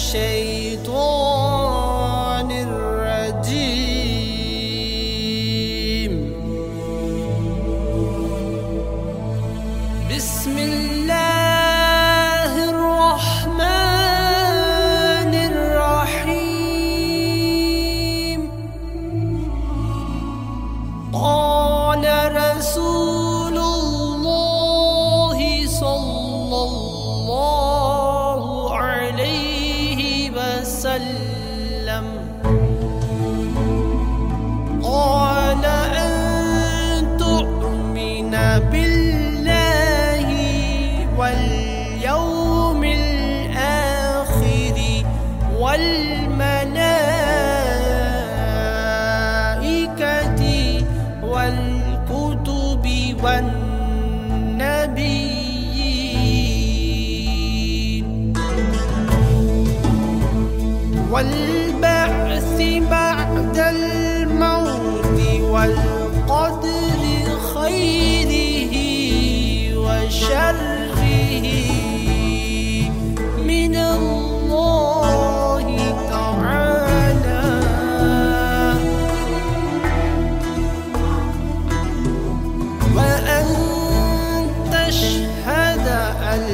الشيطان الرجيم. بسم الله الرحمن الرحيم. قال رسول الله صلى الله عليه وسلم قال أن تؤمن بالله واليوم الآخر والملائكة والكتب والنبيين والبعث بعد الموت والقدر خيره وشره من الله تعالى. وأن تشهد أن